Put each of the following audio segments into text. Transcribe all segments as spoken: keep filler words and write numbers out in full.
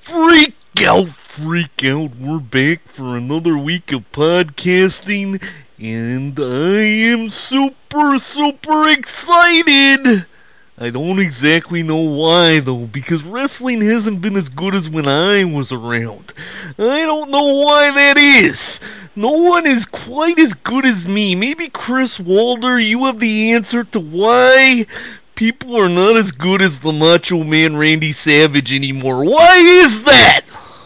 Freak out, freak out. We're back for another week of podcasting, and I am super, super excited. I don't exactly know why, though, because wrestling hasn't been as good as when I was around. I don't know why that is. No one is quite as good as me. Maybe Chris Walder, you have the answer to why people are not as good as the Macho Man Randy Savage anymore. Why is that?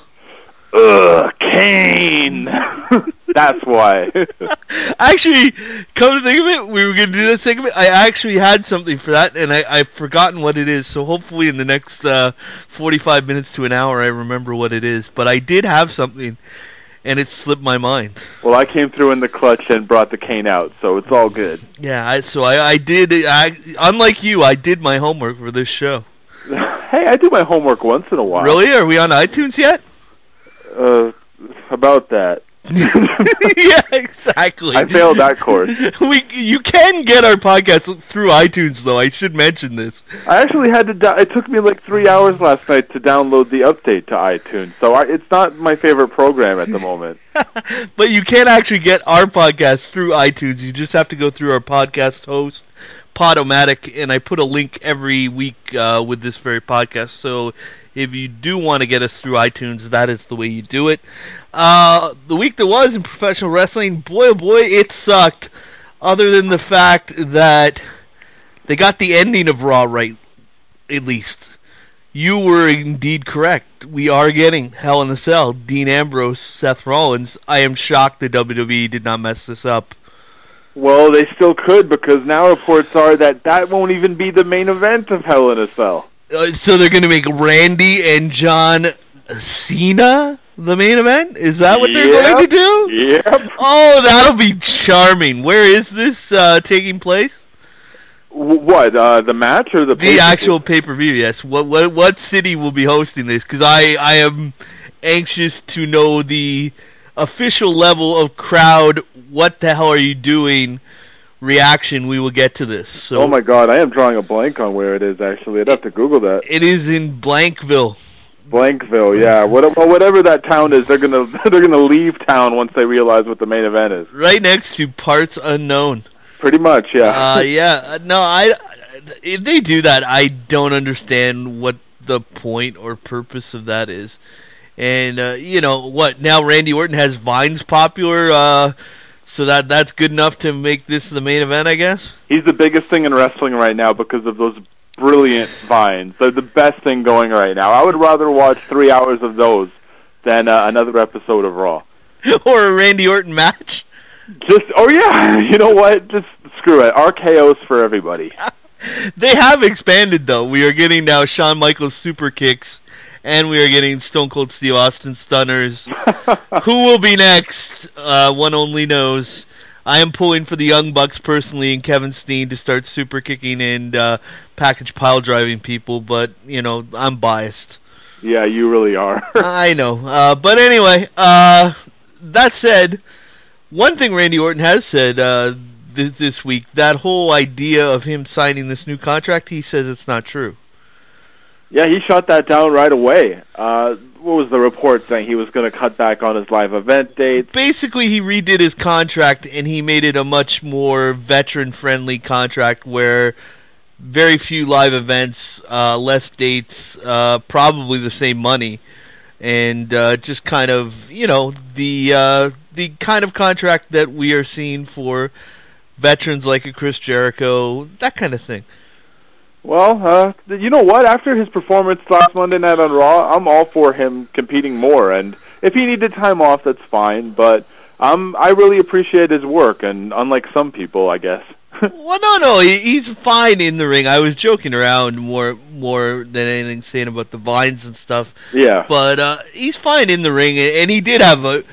Ugh, Kane. That's why. Actually, come to think of it, we were going to do that segment. I actually had something for that, and I, I've forgotten what it is. So hopefully in the next uh, forty-five minutes to an hour, I remember what it is. But I did have something, and it slipped my mind. Well, I came through in the clutch and brought the cane out, so it's all good. Yeah, I, so I, I did. I, unlike you, I did my homework for this show. Hey, I do my homework once in a while. Really? Are we on iTunes yet? Uh, about that. Yeah, exactly. I failed that course. We, you can get our podcast through iTunes, though. I should mention this. I actually had to. Do- it took me like three hours last night to download the update to iTunes, so I, it's not my favorite program at the moment. But you can actually get our podcast through iTunes. You just have to go through our podcast host, Podomatic, and I put a link every week uh, with this very podcast. So if you do want to get us through iTunes, that is the way you do it. Uh, the week that was in professional wrestling, boy oh boy, it sucked. Other than the fact that they got the ending of Raw right, at least. You were indeed correct. We are getting Hell in a Cell, Dean Ambrose, Seth Rollins. I am shocked the W W E did not mess this up. Well, they still could, because now reports are that that won't even be the main event of Hell in a Cell. Uh, so they're going to make Randy and John Cena the main event? Is that what they're Yep. going to do? Yep. Oh, that'll be charming. Where is this uh, taking place? W- what, uh, the match or the The pay-per-view? actual pay-per-view, yes. What what what city will be hosting this? Because I, I am anxious to know the official level of crowd, what the hell are you doing reaction we will get to this. So Oh my god, I am drawing a blank on where it is, actually. I'd have to Google that. it is in Blankville. Blankville, yeah. What, well, whatever that town is, they're gonna they're gonna leave town once they realize what the main event is. Right next to Parts Unknown. Pretty much, yeah. Uh, yeah, no, I, if they do that, I don't understand what the point or purpose of that is. And, uh, you know, what, now Randy Orton has Vines popular, uh, so that that's good enough to make this the main event, I guess? He's the biggest thing in wrestling right now because of those brilliant vines. They're the best thing going right now. I would rather watch three hours of those than uh, another episode of Raw. Or a Randy Orton match? Just, oh yeah, you know what? Just screw it. R K Os for everybody. They have expanded, though. We are getting now Shawn Michaels super kicks, and we are getting Stone Cold Steve Austin stunners. Who will be next? Uh, one only knows. I am pulling for the Young Bucks personally and Kevin Steen to start super kicking and uh, package pile driving people, but, you know, I'm biased. Yeah, you really are. I know. Uh, but anyway, uh, that said, one thing Randy Orton has said uh, this, this week, that whole idea of him signing this new contract, he says it's not true. Yeah, he shot that down right away. Uh, what was the report saying? He was going to cut back on his live event dates. Basically, he redid his contract, and he made it a much more veteran-friendly contract where very few live events, uh, less dates, uh, probably the same money, and uh, just kind of, you know, the uh, the kind of contract that we are seeing for veterans like a Chris Jericho, that kind of thing. Well, uh, you know what? After his performance last Monday night on Raw, I'm all for him competing more. And if he needed time off, that's fine. But um, I really appreciate his work, and unlike some people, I guess. Well, no, no, he, he's fine in the ring. I was joking around more more than anything, saying about the vines and stuff. Yeah. But uh, he's fine in the ring, and he did have a...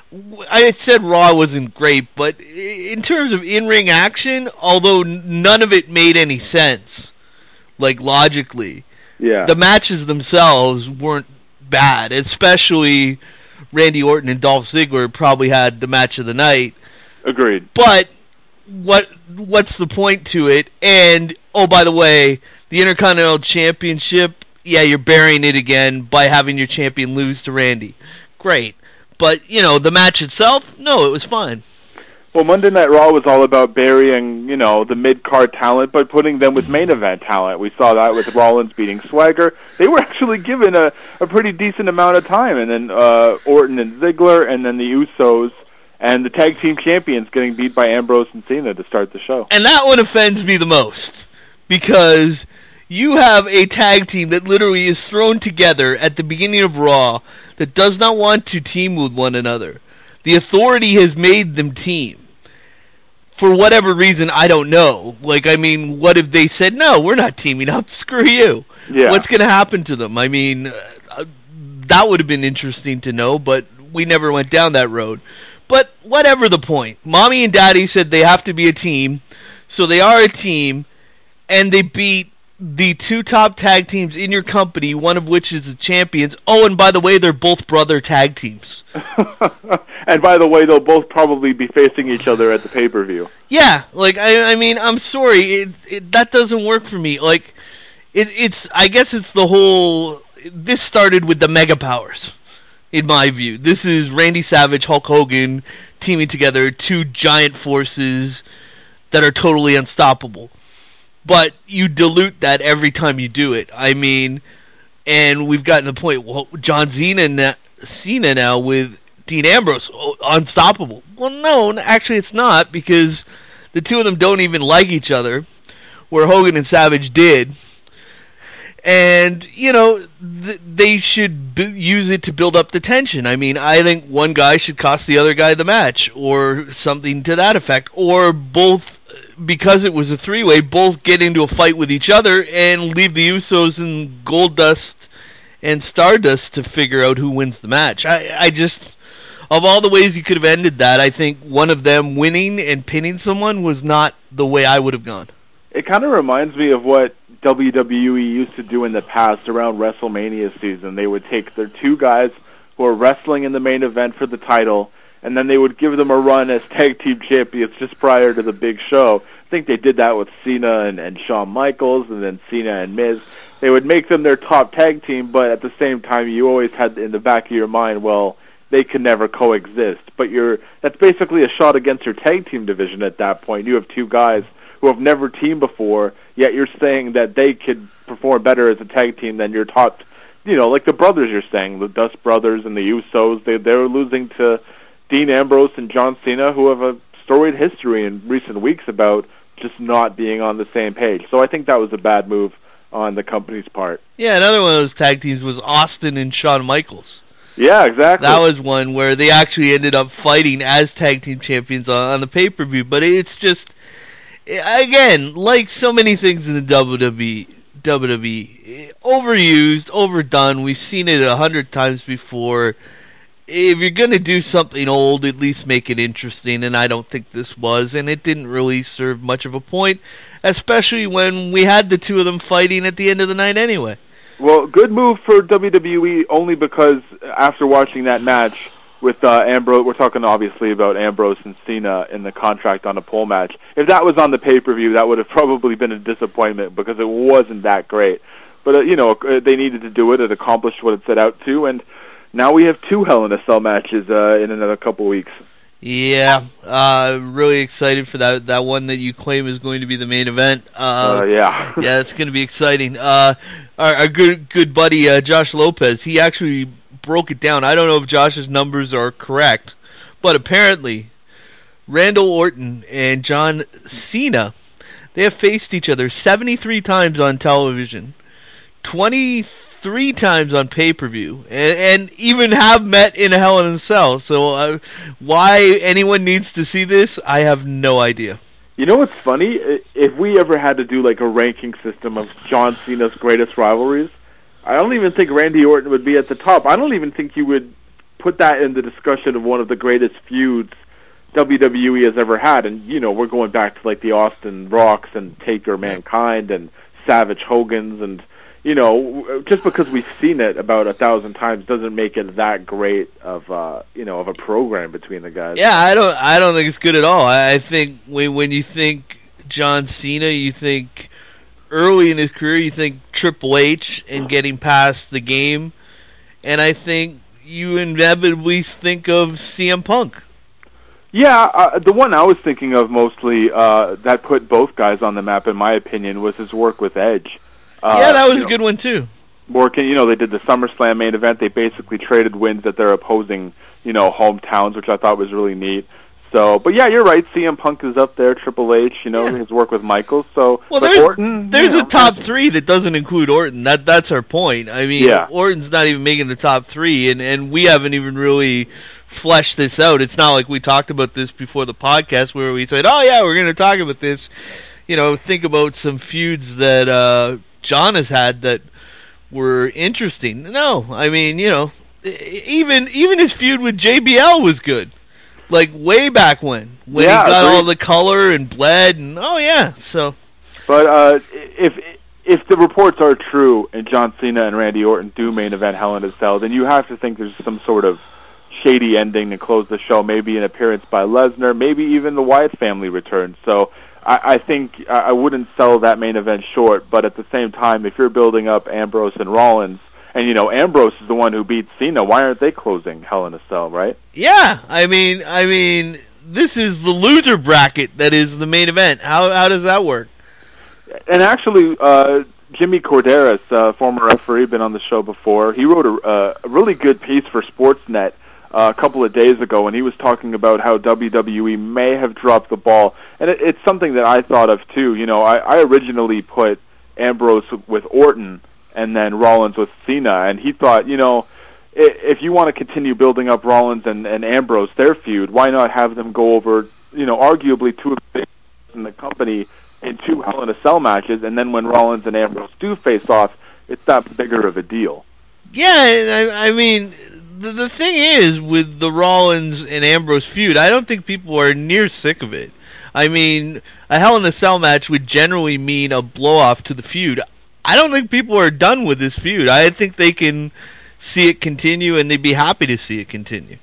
I said Raw wasn't great, but in terms of in-ring action, although none of it made any sense, like logically, Yeah. the matches themselves weren't bad, especially Randy Orton and Dolph Ziggler probably had the match of the night. Agreed. But what what's the point to it? And, oh, by the way, the Intercontinental Championship yeah, you're burying it again by having your champion lose to Randy. Great. But, you know, the match itself, no, it was fine. Well, Monday Night Raw was all about burying, you know, the mid-card talent, but putting them with main event talent. We saw that with Rollins beating Swagger. They were actually given a, a pretty decent amount of time, and then uh, Orton and Ziggler, and then the Usos, and the tag team champions getting beat by Ambrose and Cena to start the show. And that one offends me the most, because you have a tag team that literally is thrown together at the beginning of Raw that does not want to team with one another. The Authority has made them team. For whatever reason, I don't know. Like, I mean, what if they said, no, we're not teaming up, screw you? Yeah. What's going to happen to them? I mean, uh, that would have been interesting to know, but we never went down that road. But whatever the point. Mommy and Daddy said they have to be a team, so they are a team, and they beat the two top tag teams in your company, one of which is the champions. Oh, and by the way, they're both brother tag teams. And by the way, they'll both probably be facing each other at the pay-per-view. Yeah, like, I I mean, I'm sorry, it, it, that doesn't work for me. Like, it, it's, I guess it's the whole, this started with the Mega Powers, in my view. This is Randy Savage, Hulk Hogan, teaming together, two giant forces that are totally unstoppable. But you dilute that every time you do it. I mean, and we've gotten to the point, well, John Cena, Cena now with Dean Ambrose, oh, unstoppable. Well, no, actually it's not, because the two of them don't even like each other, where Hogan and Savage did. And, you know, th- they should b- use it to build up the tension. I mean, I think one guy should cost the other guy the match, or something to that effect. Or both, because it was a three-way, both get into a fight with each other and leave the Usos and Goldust and Stardust to figure out who wins the match. I, I just, of all the ways you could have ended that, I think one of them winning and pinning someone was not the way I would have gone. It kind of reminds me of what W W E used to do in the past around WrestleMania season. They would take their two guys who are wrestling in the main event for the title, and then they would give them a run as tag team champions just prior to the big show. I think they did that with Cena and, and Shawn Michaels, and then Cena and Miz. They would make them their top tag team, but at the same time, you always had in the back of your mind, well, they can never coexist. But you're that's basically a shot against your tag team division at that point. You have two guys who have never teamed before, yet you're saying that they could perform better as a tag team than your top, you know, like the brothers you're saying, the Dust Brothers and the Usos. They they're losing to Dean Ambrose and John Cena, who have a storied history in recent weeks about just not being on the same page. So I think that was a bad move on the company's part. Yeah, another one of those tag teams was Austin and Shawn Michaels. Yeah, exactly. That was one where they actually ended up fighting as tag team champions on, on the pay-per-view. But it's just, again, like so many things in the W W E, W W E, overused, overdone. We've seen it a hundred times before. If you're going to do something old, at least make it interesting, and I don't think this was, and it didn't really serve much of a point, especially when we had the two of them fighting at the end of the night anyway. Well, good move for W W E only because after watching that match with uh, Ambrose, we're talking obviously about Ambrose and Cena in the contract on a pole match. If that was on the pay-per-view, that would have probably been a disappointment because it wasn't that great. But, uh, you know, they needed to do it. It accomplished what it set out to, and now we have two Hell in a Cell matches uh, in another couple weeks. Yeah, uh, really excited for that that one that you claim is going to be the main event. Uh, uh, yeah. yeah, it's going to be exciting. Uh, our, our good good buddy uh, Josh Lopez, he actually broke it down. I don't know if Josh's numbers are correct, but apparently Randall Orton and John Cena, they have faced each other seventy-three times on television, twenty-three times on pay-per-view, and, and even have met in a Hell in a Cell. So uh, why anyone needs to see this, I have no idea. You know what's funny? If we ever had to do like a ranking system of John Cena's greatest rivalries, I don't even think Randy Orton would be at the top. I don't even think you would put that in the discussion of one of the greatest feuds W W E has ever had. And, you know, we're going back to like the Austin Rocks and Taker Mankind and Savage Hogan's, and you know, just because we've seen it about a thousand times doesn't make it that great of uh, you know, of a program between the guys. Yeah, I don't, I don't think it's good at all. I think when when you think John Cena, you think early in his career, you think Triple H and getting past the game, and I think you inevitably think of C M Punk. Yeah, uh, the one I was thinking of mostly uh, that put both guys on the map, in my opinion, was his work with Edge. Uh, yeah, that was a know, good one too. Working, you know, they did the SummerSlam main event. They basically traded wins at their opposing, you know, hometowns, which I thought was really neat. So, but yeah, you're right. C M Punk is up there. Triple H, you know, yeah. his work with Michaels. So, well, but there's, Orton, there's you know, a top three that doesn't include Orton. That that's our point. I mean, yeah. Orton's not even making the top three, and and we haven't even really fleshed this out. It's not like we talked about this before the podcast where we said, "Oh yeah, we're going to talk about this." You know, think about some feuds that uh, John has had that were interesting. No, I mean, you know, even even his feud with J B L was good. Like way back when, when yeah, he got agreed. all the color and bled, and oh yeah, so. But uh, if if the reports are true and John Cena and Randy Orton do main event Hell in a Cell, then you have to think there's some sort of shady ending to close the show. Maybe an appearance by Lesnar, maybe even the Wyatt family returns. So I, I think I wouldn't sell that main event short. But at the same time, if you're building up Ambrose and Rollins. And, you know, Ambrose is the one who beat Cena. Why aren't they closing Hell in a Cell, right? Yeah, I mean, I mean, this is the loser bracket that is the main event. How how does that work? And actually, uh, Jimmy Corderas, uh, former referee, been on the show before. He wrote a, uh, a really good piece for Sportsnet uh, a couple of days ago, and he was talking about how W W E may have dropped the ball. And it, it's something that I thought of, too. You know, I, I originally put Ambrose with Orton and then Rollins with Cena, and he thought, you know, if you want to continue building up Rollins and, and Ambrose, their feud, why not have them go over, you know, arguably two of the in the company in two Hell in a Cell matches, and then when Rollins and Ambrose do face off, it's not bigger of a deal. Yeah, and I, I mean, the, the thing is, with the Rollins and Ambrose feud, I don't think people are near sick of it. I mean, a Hell in a Cell match would generally mean a blow-off to the feud. I don't think people are done with this feud. I think they can see it continue, and they'd be happy to see it continue.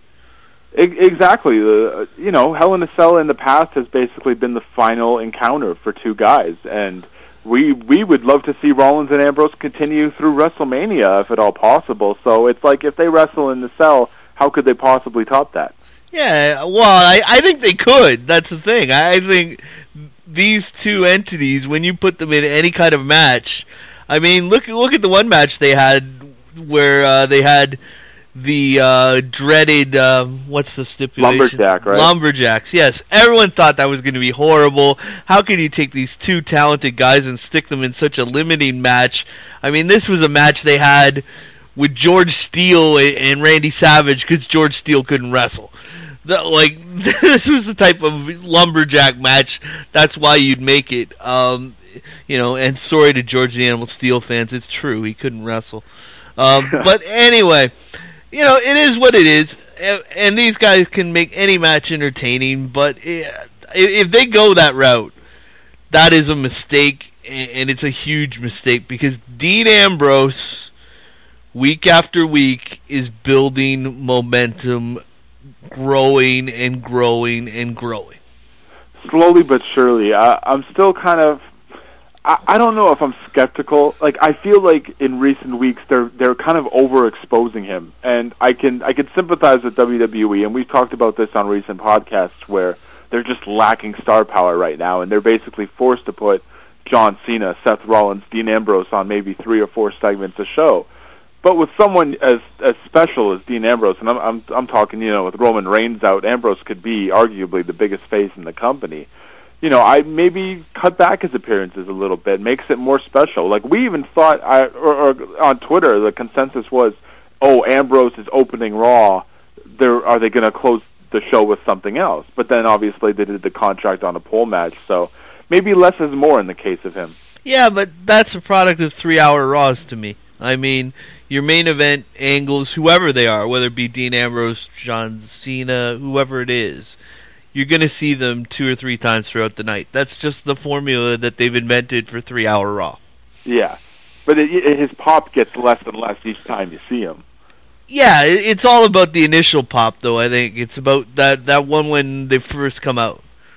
Exactly. Uh, you know, Hell in a Cell in the past has basically been the final encounter for two guys, and we we would love to see Rollins and Ambrose continue through WrestleMania if at all possible. So it's like if they wrestle in the Cell, how could they possibly top that? Yeah, well, I, I think they could. That's the thing. I think these two entities, when you put them in any kind of match, I mean, look look at the one match they had where uh, they had the uh, dreaded, uh, what's the stipulation? Lumberjack, right? Lumberjacks, yes. Everyone thought that was going to be horrible. How could you take these two talented guys and stick them in such a limiting match? I mean, this was a match they had with George Steele and Randy Savage because George Steele couldn't wrestle. The, like, this was the type of lumberjack match. That's why you'd make it. Um, you know, and sorry to George the Animal Steel fans, it's true, he couldn't wrestle. Um, but anyway, you know, it is what it is, and, and these guys can make any match entertaining, but if they go that route, that is a mistake, and it's a huge mistake, because Dean Ambrose, week after week, is building momentum, growing and growing and growing. Slowly but surely. I, I'm still kind of I, I don't know if I'm skeptical. Like, I feel like in recent weeks they're they're kind of overexposing him, and I can I can sympathize with W W E, and we've talked about this on recent podcasts where they're just lacking star power right now, and they're basically forced to put John Cena, Seth Rollins, Dean Ambrose on maybe three or four segments a show. But with someone as as special as Dean Ambrose, and I'm I'm I'm talking, you know, with Roman Reigns out, Ambrose could be arguably the biggest face in the company. You know, I maybe cut back his appearances a little bit, makes it more special. Like, we even thought, I, or, or on Twitter, the consensus was, oh, Ambrose is opening Raw. They're, are they going to close the show with something else? But then, obviously, they did the contract on a pole match, so maybe less is more in the case of him. Yeah, but that's a product of three-hour Raws to me. I mean, your main event angles, whoever they are, whether it be Dean Ambrose, John Cena, whoever it is, you're going to see them two or three times throughout the night. That's just the formula that they've invented for three-hour Raw. Yeah, but it, it, his pop gets less and less each time you see him. Yeah, it, it's all about the initial pop, though, I think. It's about that, that one when they first come out.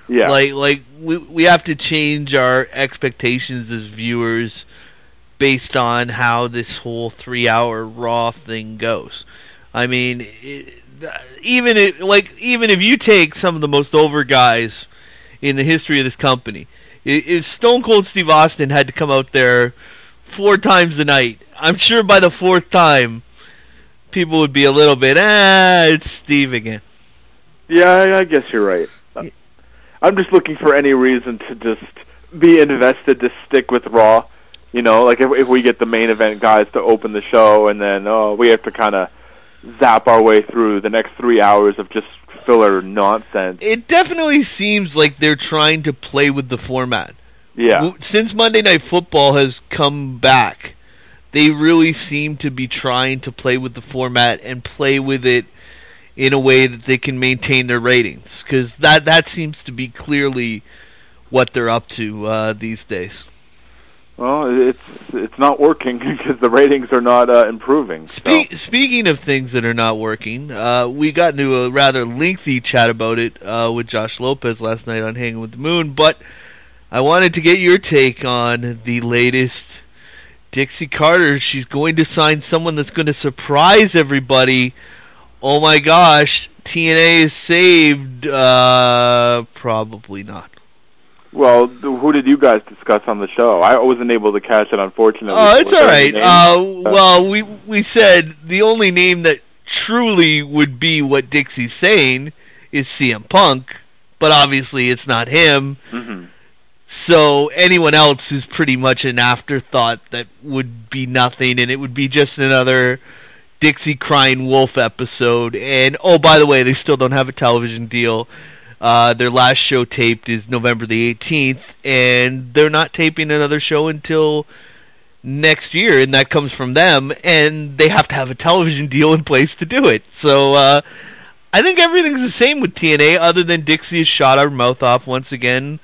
Yeah. Like like we we have to change our expectations as viewers based on how this whole three-hour Raw thing goes. I mean, it, even it, like even if you take some of the most over guys in the history of this company, if Stone Cold Steve Austin had to come out there four times a night, I'm sure by the fourth time, people would be a little bit, ah, it's Steve again. Yeah, I, I guess you're right. Yeah. I'm just looking for any reason to just be invested to stick with Raw. You know, like if, if we get the main event guys to open the show, and then oh, we have to kind of zap our way through the next three hours of just filler nonsense. It definitely seems like they're trying to play with the format. Yeah. Since Monday Night Football has come back, they really seem to be trying to play with the format and play with it in a way that they can maintain their ratings. Because that, that seems to be clearly what they're up to uh, these days. Well, it's it's not working because the ratings are not uh, improving. So. Spe- speaking of things that are not working, uh, we got into a rather lengthy chat about it uh, with Josh Lopez last night on Hanging with the Moon, but I wanted to get your take on the latest Dixie Carter. She's going to sign someone that's going to surprise everybody. Oh my gosh, T N A is saved. Uh, probably not. Well, who did you guys discuss on the show? I wasn't able to catch it, unfortunately. Oh, it's all right. Uh, well, we we said the only name that truly would be what Dixie's saying is C M Punk, but obviously it's not him. Mm-hmm. So anyone else is pretty much an afterthought that would be nothing, and it would be just another Dixie Crying Wolf episode. And, oh, by the way, they still don't have a television deal. Uh, their last show taped is November the eighteenth, and they're not taping another show until next year, and that comes from them, and they have to have a television deal in place to do it. So uh, I think everything's the same with T N A, other than Dixie has shot our mouth off once again,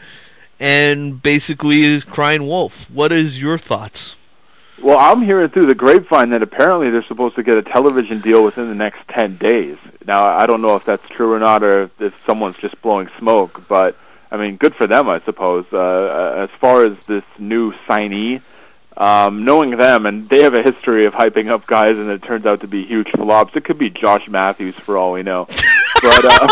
and basically is crying wolf. What is your thoughts? Well, I'm hearing through the grapevine that apparently they're supposed to get a television deal within the next ten days. Now, I don't know if that's true or not, or if someone's just blowing smoke, but, I mean, good for them, I suppose. Uh, as far as this new signee, um, knowing them, and they have a history of hyping up guys, and it turns out to be huge flops. It could be Josh Matthews, for all we know. But, uh...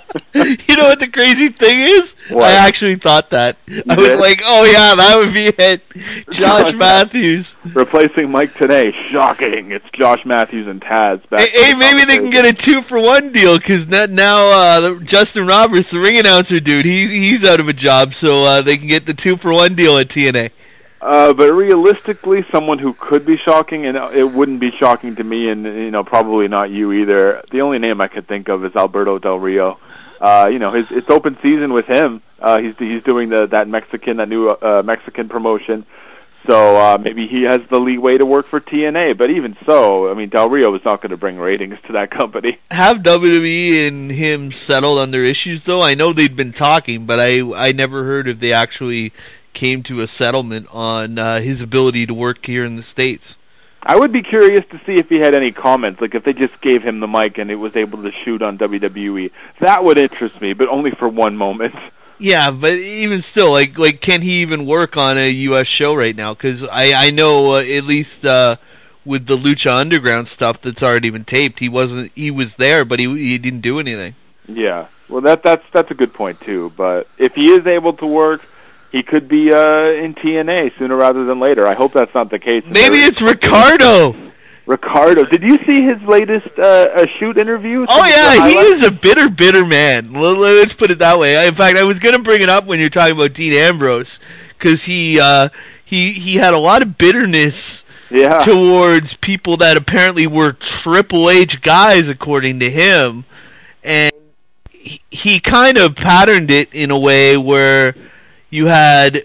You know what the crazy thing is? What? I actually thought that. You I was did? like, oh yeah, that would be it. Josh Matthews. Replacing Mike Tenay. Shocking. It's Josh Matthews and Taz. Back Hey, hey maybe they can get a two-for-one deal, because now uh, the, Justin Roberts, the ring announcer dude, he, he's out of a job, so uh, they can get the two-for-one deal at T N A. Uh, but realistically, someone who could be shocking, and it wouldn't be shocking to me, and you know probably not you either, the only name I could think of is Alberto Del Rio. Uh, you know, his it's open season with him. Uh, he's he's doing the that Mexican that new uh, Mexican promotion, so uh, maybe he has the leeway to work for T N A. But even so, I mean, Del Rio is not going to bring ratings to that company. Have W W E and him settled on their issues though? I know they'd been talking, but I I never heard if they actually came to a settlement on uh, his ability to work here in the States. I would be curious to see if he had any comments, like if they just gave him the mic and it was able to shoot on W W E. That would interest me, but only for one moment. Yeah, but even still, like, like can he even work on a U S show right now? Because I, I know uh, at least uh, with the Lucha Underground stuff that's already been taped, he wasn't he was there, but he he didn't do anything. Yeah, well, that that's that's a good point too. But if he is able to work, he could be uh, in T N A sooner rather than later. I hope that's not the case. Maybe it's Ricardo. Ricardo. Did you see his latest uh, uh, shoot interview? Oh, yeah, he is a bitter, bitter man. Let's put it that way. In fact, I was going to bring it up when you're talking about Dean Ambrose, because he, uh, he, he had a lot of bitterness yeah. towards people that apparently were Triple H guys, according to him. And he, he kind of patterned it in a way where you had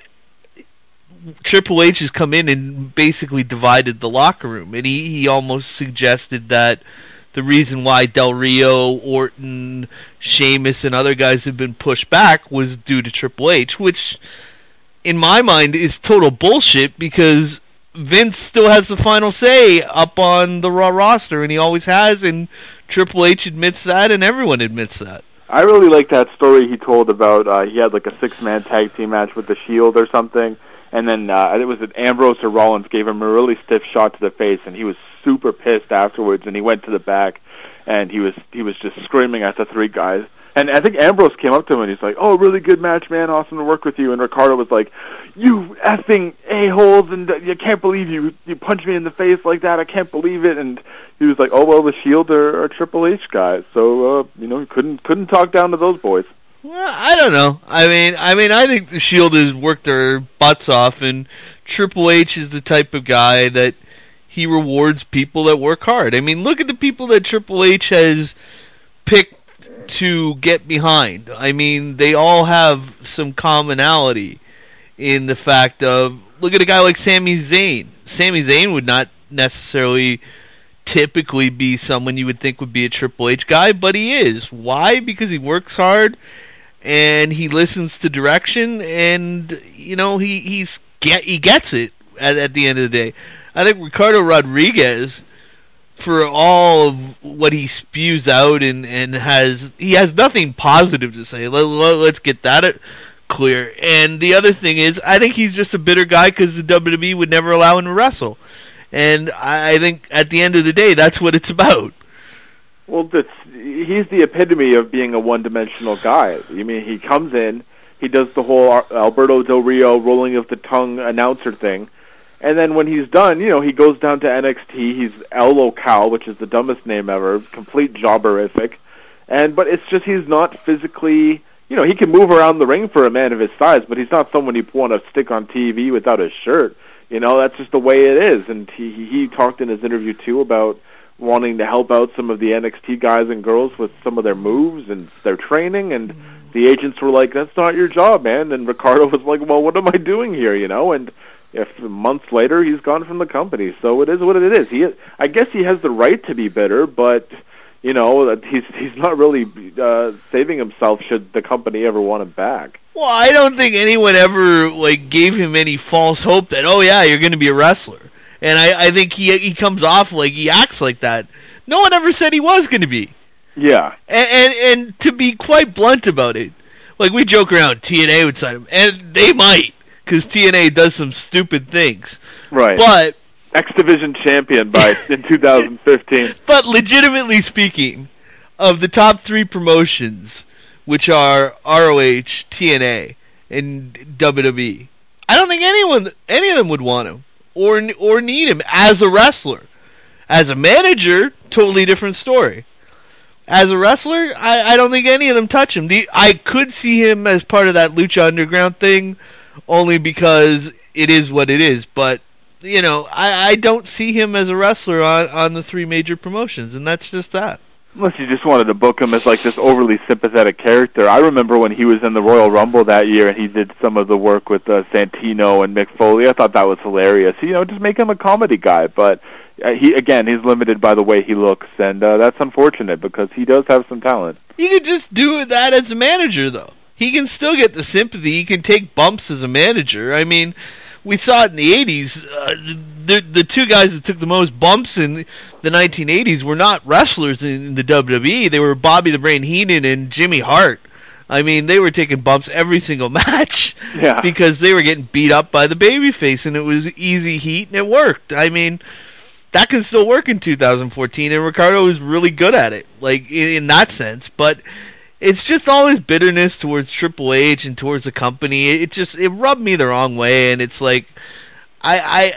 Triple H has come in and basically divided the locker room, and he, he almost suggested that the reason why Del Rio, Orton, Sheamus, and other guys have been pushed back was due to Triple H, which in my mind is total bullshit, because Vince still has the final say up on the Raw roster, and he always has, and Triple H admits that, and everyone admits that. I really like that story he told about uh, he had like a six-man tag team match with the Shield or something, and then uh, it was that Ambrose or Rollins gave him a really stiff shot to the face, and he was super pissed afterwards, and he went to the back, and he was he was just screaming at the three guys. And I think Ambrose came up to him and he's like, "Oh, really good match, man. Awesome to work with you." And Ricardo was like, "You effing a-holes, and uh, you can't believe you you punched me in the face like that. I can't believe it." And he was like, "Oh, well, the Shield are, are Triple H guys, so uh, you know, he couldn't couldn't talk down to those boys." Well, I don't know. I mean, I mean, I think the Shield has worked their butts off, and Triple H is the type of guy that he rewards people that work hard. I mean, look at the people that Triple H has picked to get behind. I mean, they all have some commonality in the fact of, look at a guy like Sami Zayn. Sami Zayn would not necessarily typically be someone you would think would be a Triple H guy, but he is. Why? Because he works hard and he listens to direction, and you know, he he's get he gets it at, at the end of the day. I think Ricardo Rodriguez, for all of what he spews out and, and has, he has nothing positive to say. Let, let, let's get that clear. And the other thing is, I think he's just a bitter guy because the W W E would never allow him to wrestle. And I, I think at the end of the day, that's what it's about. Well, that's, he's the epitome of being a one-dimensional guy. I mean, he comes in, he does the whole Alberto Del Rio rolling of the tongue announcer thing, and then when he's done, you know, he goes down to N X T. He's El Local, which is the dumbest name ever, complete jobberific. And but it's just he's not physically, you know, he can move around the ring for a man of his size, but he's not someone you want to stick on T V without his shirt. You know, that's just the way it is. And he he talked in his interview too about wanting to help out some of the N X T guys and girls with some of their moves and their training, and the agents were like, "That's not your job, man." And Ricardo was like, "Well, what am I doing here?" You know, and if months later he's gone from the company, so it is what it is. He, I guess, he has the right to be bitter, but you know, he's he's not really uh, saving himself should the company ever want him back. Well, I don't think anyone ever like gave him any false hope that, oh yeah, you're going to be a wrestler. And I, I think he he comes off like he acts like that. No one ever said he was going to be. Yeah. And, and and to be quite blunt about it, like we joke around, T N A would sign him, and they might, because T N A does some stupid things. Right. But X Division champion by in two thousand fifteen. But legitimately speaking, of the top three promotions, which are R O H, T N A, and W W E, I don't think anyone, any of them would want him or or need him as a wrestler. As a manager, totally different story. As a wrestler, I, I don't think any of them touch him. The, I could see him as part of that Lucha Underground thing, only because it is what it is. But, you know, I, I don't see him as a wrestler on, on the three major promotions, and that's just that. Unless you just wanted to book him as like this overly sympathetic character. I remember when he was in the Royal Rumble that year and he did some of the work with uh, Santino and Mick Foley. I thought that was hilarious. You know, just make him a comedy guy. But uh, he again, he's limited by the way he looks, and uh, that's unfortunate because he does have some talent. You could just do that as a manager, though. He can still get the sympathy. He can take bumps as a manager. I mean, we saw it in the eighties. Uh, the the two guys that took the most bumps in the nineteen eighties were not wrestlers in the W W E. They were Bobby the Brain Heenan and Jimmy Hart. I mean, they were taking bumps every single match yeah. because they were getting beat up by the babyface, and it was easy heat, and it worked. I mean, that can still work in two thousand fourteen, and Ricardo is really good at it, like in, in that sense. But it's just all his bitterness towards Triple H and towards the company. It just it rubbed me the wrong way, and it's like I, I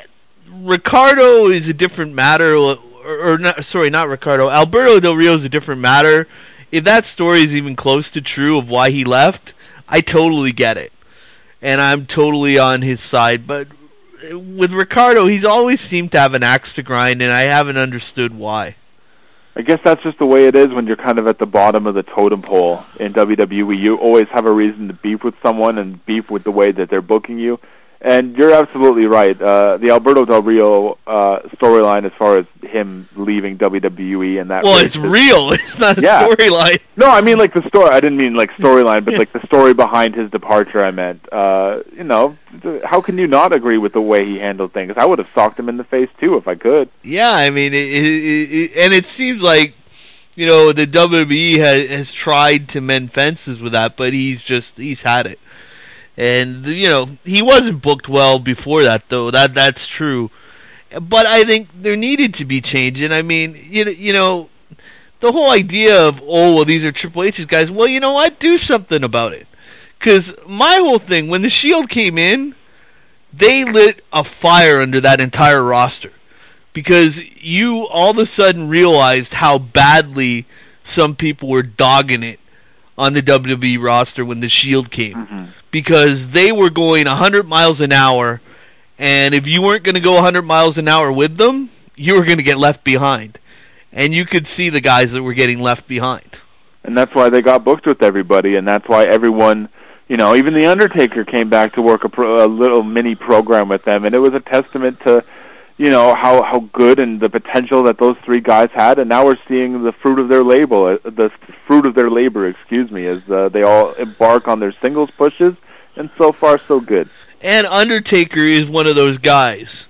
Ricardo is a different matter, or, or not, sorry, not Ricardo. Alberto Del Rio is a different matter. If that story is even close to true of why he left, I totally get it, and I'm totally on his side. But with Ricardo, he's always seemed to have an axe to grind, and I haven't understood why. I guess that's just the way it is when you're kind of at the bottom of the totem pole in W W E. You always have a reason to beef with someone and beef with the way that they're booking you. And you're absolutely right. Uh, the Alberto Del Rio uh, storyline, as far as him leaving W W E and that. Well, it's real. It's not a yeah. storyline. No, I mean like the story. I didn't mean like storyline, but like the story behind his departure. I meant, uh, you know, how can you not agree with the way he handled things? I would have socked him in the face too if I could. Yeah, I mean, it, it, it, and it seems like you know, the W W E has, has tried to mend fences with that, but he's just he's had it. And you know, he wasn't booked well before that, though. That that's true. But I think there needed to be change. And I mean, you know, you know, the whole idea of oh, well, these are Triple H's guys. Well, you know what? Do something about it. Because my whole thing, when the Shield came in, they lit a fire under that entire roster. Because you all of a sudden realized how badly some people were dogging it on the W W E roster when the Shield came. Mm-hmm. Because they were going one hundred miles an hour, and if you weren't going to go one hundred miles an hour with them, you were going to get left behind. And you could see the guys that were getting left behind. And that's why they got booked with everybody, and that's why everyone, you know, even The Undertaker came back to work a, pro, a little mini program with them, and it was a testament to, you know, how, how good and the potential that those three guys had, and now we're seeing the fruit of their label, the fruit of their labor, excuse me, as uh, they all embark on their singles pushes, and so far so good. And Undertaker is one of those guys.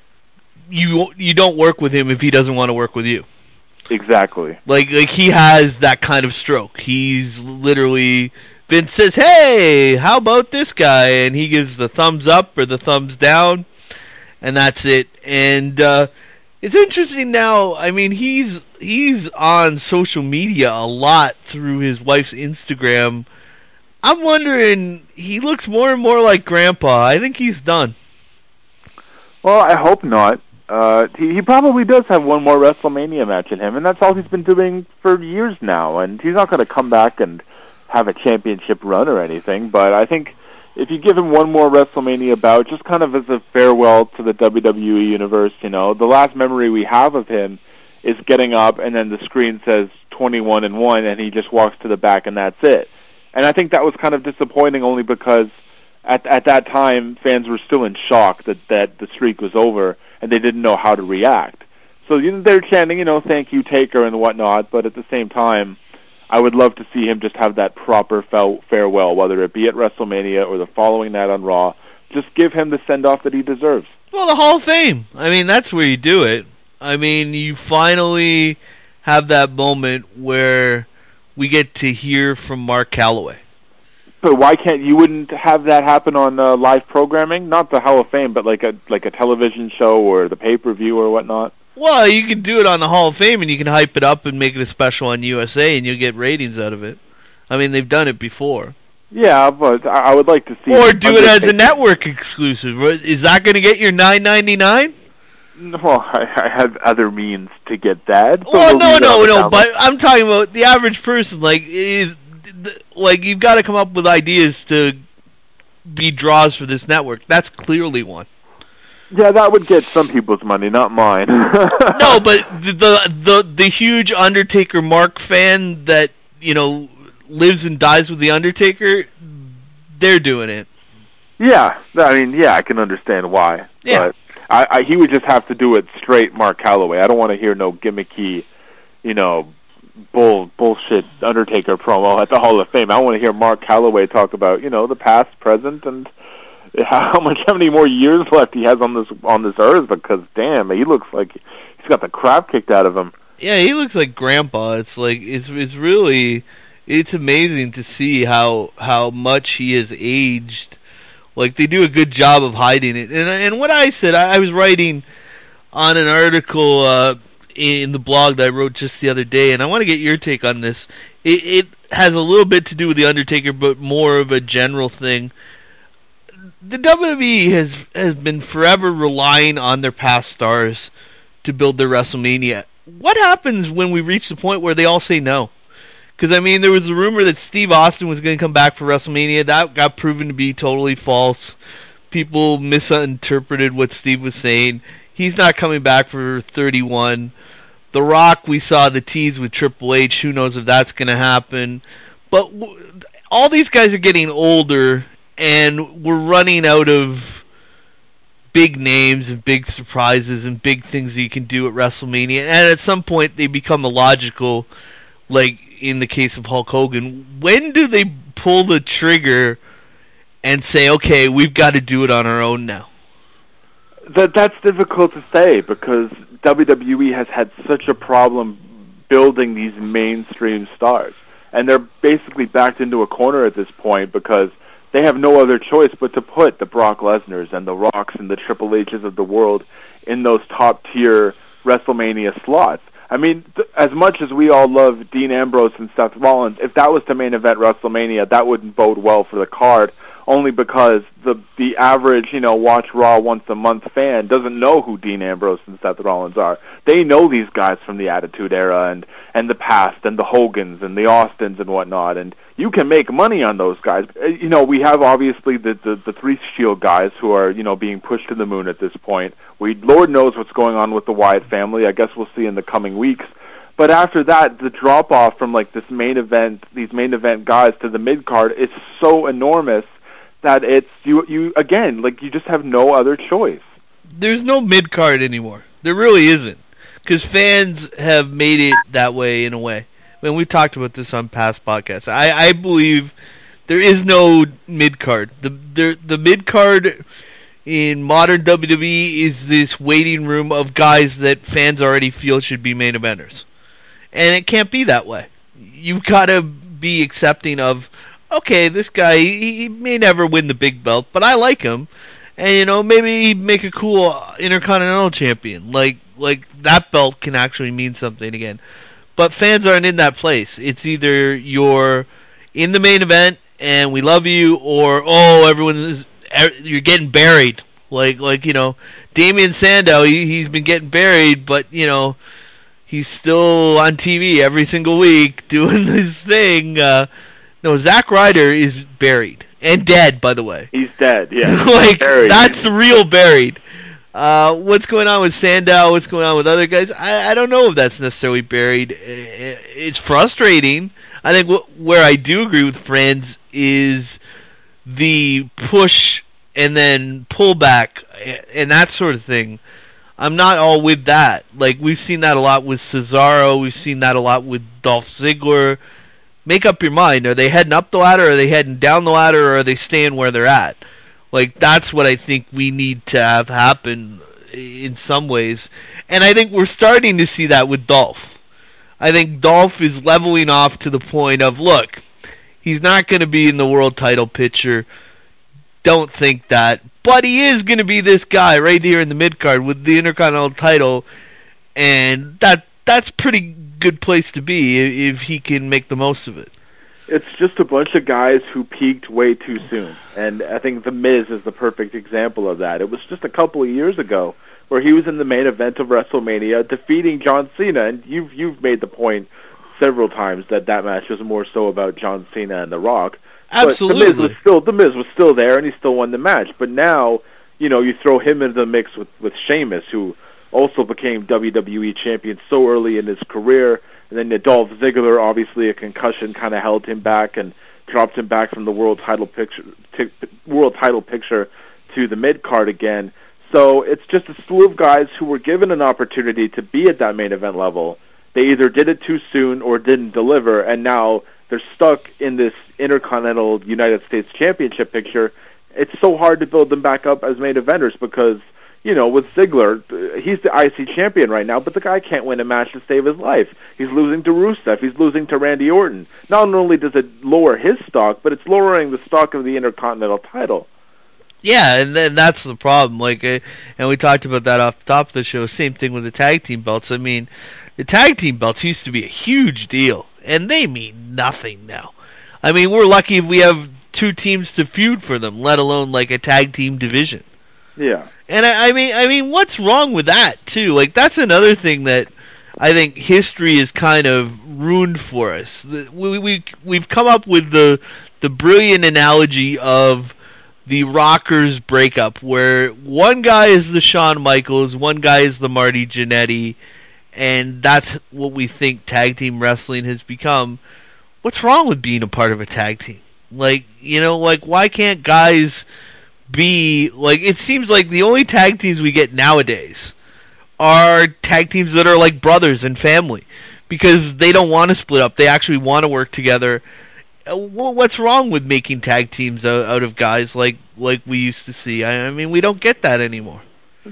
You you don't work with him if he doesn't want to work with you. Exactly. Like like he has that kind of stroke. He's literally Vince says, "Hey, how about this guy?" and he gives the thumbs up or the thumbs down, and that's it. And uh, it's interesting now. I mean, he's he's on social media a lot through his wife's Instagram. I'm wondering, he looks more and more like Grandpa. I think he's done. Well, I hope not. Uh, he, he probably does have one more WrestleMania match in him, and that's all he's been doing for years now. And he's not going to come back and have a championship run or anything, but I think if you give him one more WrestleMania bout, just kind of as a farewell to the W W E universe, you know, the last memory we have of him is getting up and then the screen says twenty-one and one, and he just walks to the back and that's it. And I think that was kind of disappointing only because at at that time fans were still in shock that, that the streak was over and they didn't know how to react. So you know, they're chanting, you know, thank you, Taker and whatnot, but at the same time, I would love to see him just have that proper farewell, whether it be at WrestleMania or the following night on Raw. Just give him the send-off that he deserves. Well, the Hall of Fame. I mean, that's where you do it. I mean, you finally have that moment where we get to hear from Mark Calaway. But why can't you wouldn't have that happen on uh, live programming? Not the Hall of Fame, but like a like a television show or the pay-per-view or whatnot. Well, you can do it on the Hall of Fame, and you can hype it up and make it a special on U S A, and you'll get ratings out of it. I mean, they've done it before. Yeah, but I would like to see. Or do it as a network exclusive. Is that going to get your nine ninety-nine? Well, I, I have other means to get that. Well, no, no, no. But I'm talking about the average person. Like, is like you've got to come up with ideas to be draws for this network. That's clearly one. Yeah, that would get some people's money, not mine. No, but the, the the the huge Undertaker Mark fan that, you know, lives and dies with the Undertaker, they're doing it. Yeah, I mean, yeah, I can understand why. Yeah. But I, I, he would just have to do it straight Mark Calaway. I don't want to hear no gimmicky, you know, bull bullshit Undertaker promo at the Hall of Fame. I want to hear Mark Calaway talk about, you know, the past, present, and how much, how many more years left he has on this on this earth. Because damn, he looks like he's got the crap kicked out of him. Yeah, he looks like Grandpa. It's like it's it's really it's amazing to see how how much he has aged. Like, they do a good job of hiding it. And and what I said, I, I was writing on an article uh, in the blog that I wrote just the other day, and I want to get your take on this. It, it has a little bit to do with The Undertaker, but more of a general thing. The W W E has, has been forever relying on their past stars to build their WrestleMania. What happens when we reach the point where they all say no? Because, I mean, there was a rumor that Steve Austin was going to come back for WrestleMania. That got proven to be totally false. People misinterpreted what Steve was saying. He's not coming back for thirty-one. The Rock, we saw the tease with Triple H. Who knows if that's going to happen. But w- all these guys are getting older, and we're running out of big names and big surprises and big things that you can do at WrestleMania. And at some point, they become illogical, like in the case of Hulk Hogan. When do they pull the trigger and say, okay, we've got to do it on our own now? That That's difficult to say because W W E has had such a problem building these mainstream stars. And they're basically backed into a corner at this point because they have no other choice but to put the Brock Lesnars and the Rocks and the Triple H's of the world in those top-tier WrestleMania slots. I mean, th- as much as we all love Dean Ambrose and Seth Rollins, if that was to main event WrestleMania, that wouldn't bode well for the card, only because the the average, you know, watch Raw once a month fan doesn't know who Dean Ambrose and Seth Rollins are. They know these guys from the Attitude Era and, and the past and the Hogans and the Austins and whatnot, and you can make money on those guys. You know, we have obviously the, the, the Three Shield guys who are, you know, being pushed to the moon at this point. We, Lord knows what's going on with the Wyatt family. I guess we'll see in the coming weeks. But after that, the drop-off from, like, this main event, these main event guys to the mid-card is so enormous that it's, you, you again, like, you just have no other choice. There's no mid-card anymore. There really isn't. Because fans have made it that way in a way. I mean, we've talked about this on past podcasts. I, I believe there is no mid-card. The, the, the mid-card in modern W W E is this waiting room of guys that fans already feel should be main eventers. And it can't be that way. You've got to be accepting of, okay, this guy, he, he may never win the big belt, but I like him. And, you know, maybe he'd make a cool Intercontinental Champion. Like, like that belt can actually mean something again. But fans aren't in that place. It's either you're in the main event and we love you, or, oh, everyone is, you're getting buried. Like, like you know, Damien Sandow, he, he's been getting buried, but, you know, he's still on T V every single week doing this thing. Uh, no, Zack Ryder is buried. And dead, by the way. He's dead, yeah. Like, buried. That's the real buried. Uh, what's going on with Sandow? What's going on with other guys? I, I don't know if that's necessarily buried. It's frustrating. I think wh- where I do agree with friends is the push and then pull back and that sort of thing. I'm not all with that. Like, we've seen that a lot with Cesaro. We've seen that a lot with Dolph Ziggler. Make up your mind. Are they heading up the ladder? Or are they heading down the ladder? Or are they staying where they're at? Like, that's what I think we need to have happen in some ways. And I think we're starting to see that with Dolph. I think Dolph is leveling off to the point of, look, he's not going to be in the world title picture. Don't think that. But he is going to be this guy right here in the mid-card with the Intercontinental title. And that that's pretty good place to be if he can make the most of it. It's just a bunch of guys who peaked way too soon. And I think The Miz is the perfect example of that. It was just a couple of years ago where he was in the main event of WrestleMania defeating John Cena. And you've, you've made the point several times that that match was more so about John Cena and The Rock. Absolutely. But The Miz was still, The Miz was still there, and he still won the match. But now, you know, you throw him into the mix with, with Sheamus, who also became W W E champion so early in his career. And then Dolph Ziggler, obviously a concussion kind of held him back and dropped him back from the world title picture, t- world title picture to the mid card again. So it's just a slew of guys who were given an opportunity to be at that main event level. They either did it too soon or didn't deliver, and now they're stuck in this Intercontinental United States Championship picture. It's so hard to build them back up as main eventers because, you know, with Ziggler, he's the I C champion right now, but the guy can't win a match to save his life. He's losing to Rusev. He's losing to Randy Orton. Not only does it lower his stock, but it's lowering the stock of the Intercontinental title. Yeah, and then that's the problem. Like, uh, and we talked about that off the top of the show. Same thing with the tag team belts. I mean, the tag team belts used to be a huge deal, and they mean nothing now. I mean, we're lucky if we have two teams to feud for them, let alone like a tag team division. Yeah. And I, I mean, I mean, what's wrong with that too? Like, that's another thing that I think history is kind of ruined for us. We we we've come up with the the brilliant analogy of the Rockers breakup, where one guy is the Shawn Michaels, one guy is the Marty Jannetty, and that's what we think tag team wrestling has become. What's wrong with being a part of a tag team? Like, you know, like, why can't guys be, like, it seems like the only tag teams we get nowadays are tag teams that are like brothers and family, because they don't want to split up. They actually want to work together. What's wrong with making tag teams out of guys like like we used to see? I mean, we don't get that anymore. It's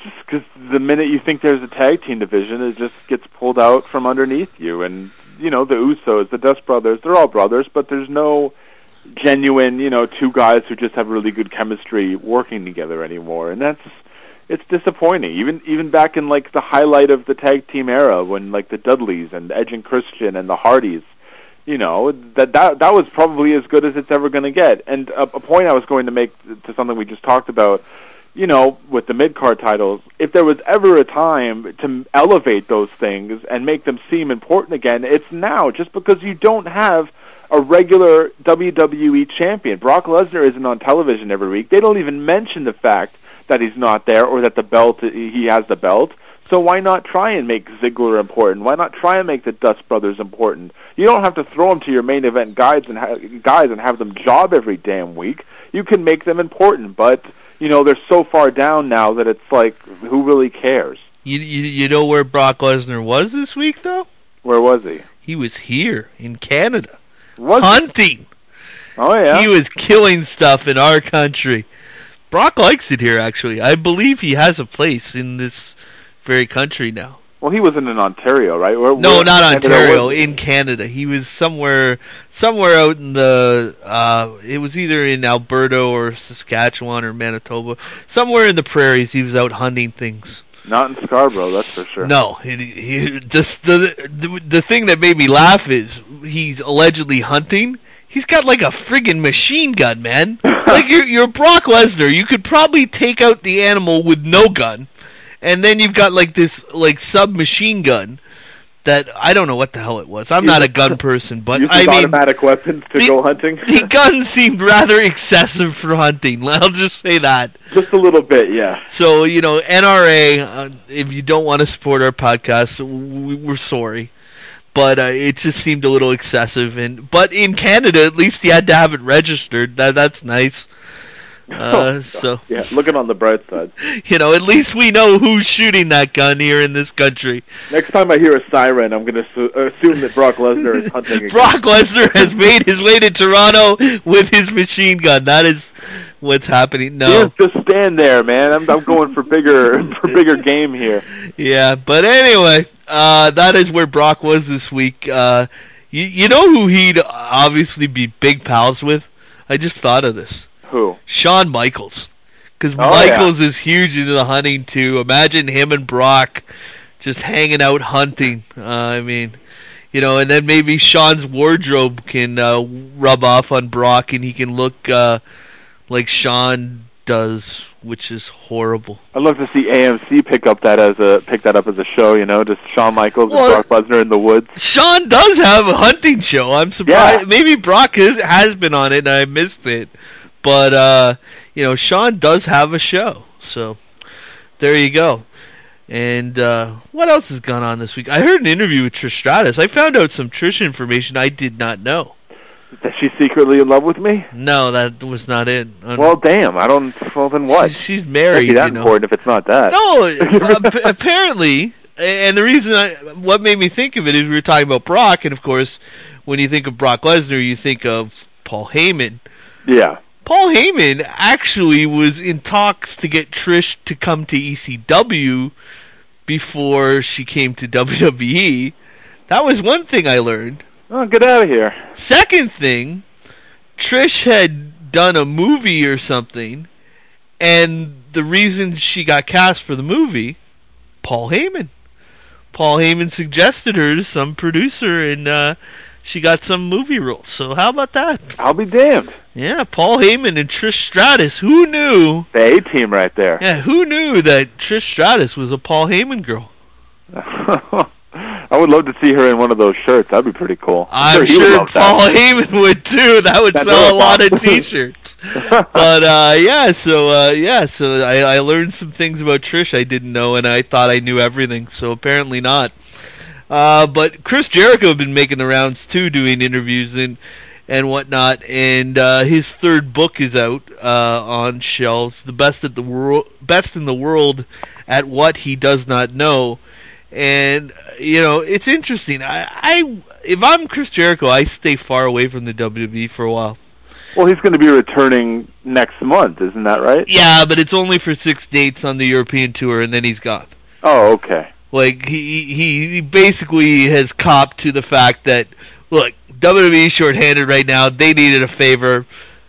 just because the minute you think there's a tag team division, it just gets pulled out from underneath you. And, you know, the Usos, the Dust Brothers, they're all brothers, but there's no genuine, you know, two guys who just have really good chemistry working together anymore. And that's, it's disappointing. Even even back in, like, the highlight of the tag team era, when, like, the Dudleys and Edge and Christian and the Hardys, you know, that that, that was probably as good as it's ever going to get. And a, a point I was going to make to something we just talked about, you know, with the mid-card titles, if there was ever a time to elevate those things and make them seem important again, it's now, just because you don't have a regular W W E champion. Brock Lesnar isn't on television every week. They don't even mention the fact that he's not there or that the belt, he has the belt. So why not try and make Ziggler important? Why not try and make the Dust Brothers important? You don't have to throw them to your main event guys and ha- guys and have them job every damn week. You can make them important, but you know, they're so far down now that it's like, who really cares? You, you you know where Brock Lesnar was this week, though? Where was he? He was here in Canada. Was hunting. He? Oh, yeah. He was killing stuff in our country. Brock likes it here, actually. I believe he has a place in this very country now. Well, he wasn't in Ontario, right? Where, no, where not Ontario. In Canada, he was somewhere, somewhere out in the. Uh, it was either in Alberta or Saskatchewan or Manitoba, somewhere in the prairies. He was out hunting things. Not in Scarborough, that's for sure. No, it, he, the, the the the thing that made me laugh is he's allegedly hunting. He's got like a friggin' machine gun, man. Like you're you're Brock Lesnar. You could probably take out the animal with no gun. And then you've got like this like submachine gun that I don't know what the hell it was. I'm not a gun person, but uses I mean automatic weapons to the, go hunting. The gun seemed rather excessive for hunting. I'll just say that. Just a little bit, yeah. So you know, N R A. Uh, if you don't want to support our podcast, we, we're sorry, but uh, it just seemed a little excessive. And but in Canada, at least you had to have it registered. That that's nice. Uh, so yeah, looking on the bright side. You know, at least we know who's shooting that gun here in this country. Next time I hear a siren, I'm going to su- assume that Brock Lesnar is hunting again. Brock Lesnar has made his way to Toronto with his machine gun. That is what's happening. No, yeah, just stand there, man. I'm I'm going for bigger for bigger game here. Yeah, but anyway, uh, that is where Brock was this week. Uh, you you know who he'd obviously be big pals with? I just thought of this. Who? Shawn Michaels. Because oh, Michaels yeah. is huge into the hunting, too. Imagine him and Brock just hanging out hunting. Uh, I mean, you know, and then maybe Shawn's wardrobe can uh, rub off on Brock and he can look uh, like Shawn does, which is horrible. I'd love to see A M C pick up that as a pick that up as a show. You know, just Shawn Michaels well, and Brock Lesnar in the woods. Shawn does have a hunting show. I'm surprised. Yeah. Maybe Brock is, has been on it and I missed it. But, uh, you know, Shawn does have a show. So, there you go. And uh, what else has gone on this week? I heard an interview with Trish Stratus. I found out some Trish information I did not know. Is she secretly in love with me? No, that was not it. Well, damn. I don't... Well, then what? She's, she's married, that you know. important if it's not that. No, uh, apparently... And the reason I... What made me think of it is we were talking about Brock, and of course, when you think of Brock Lesnar, you think of Paul Heyman. Yeah. Paul Heyman actually was in talks to get Trish to come to E C W before she came to W W E. That was one thing I learned. Oh, get out of here. Second thing, Trish had done a movie or something, and the reason she got cast for the movie, Paul Heyman. Paul Heyman suggested her to some producer, and uh, she got some movie roles. So how about that? I'll be damned. Yeah, Paul Heyman and Trish Stratus. Who knew? The A-team right there. Yeah, who knew that Trish Stratus was a Paul Heyman girl? I would love to see her in one of those shirts. That'd be pretty cool. I'm, I'm sure, sure Paul that. Heyman would too. That would That's sell a lot of T-shirts. But uh, yeah, so uh, yeah, so I, I learned some things about Trish I didn't know, and I thought I knew everything. So apparently not. Uh, but Chris Jericho had been making the rounds too, doing interviews and and whatnot. And uh, his third book is out uh, on shelves. The best at the world, best in the world at what he does not know. And you know, it's interesting. I, I if I'm Chris Jericho, I stay far away from the W W E for a while. Well, he's going to be returning next month, isn't that right? Yeah, but it's only for six dates on the European tour, and then he's gone. Oh, okay. Like, he he, he basically has copped to the fact that, look, W W E shorthanded right now, they needed a favor.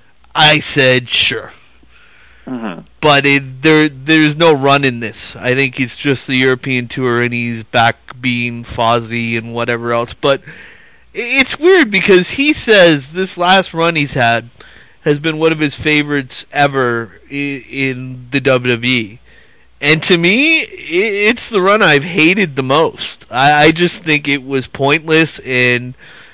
I said, sure. Mm-hmm. But it, there there's no run in this. I think it's just the European tour, and he's back being Fozzy and whatever else. But it's weird because he says this last run he's had has been one of his favorites ever in, in the W W E. And to me, it's the run I've hated the most. I, I just think it was pointless, and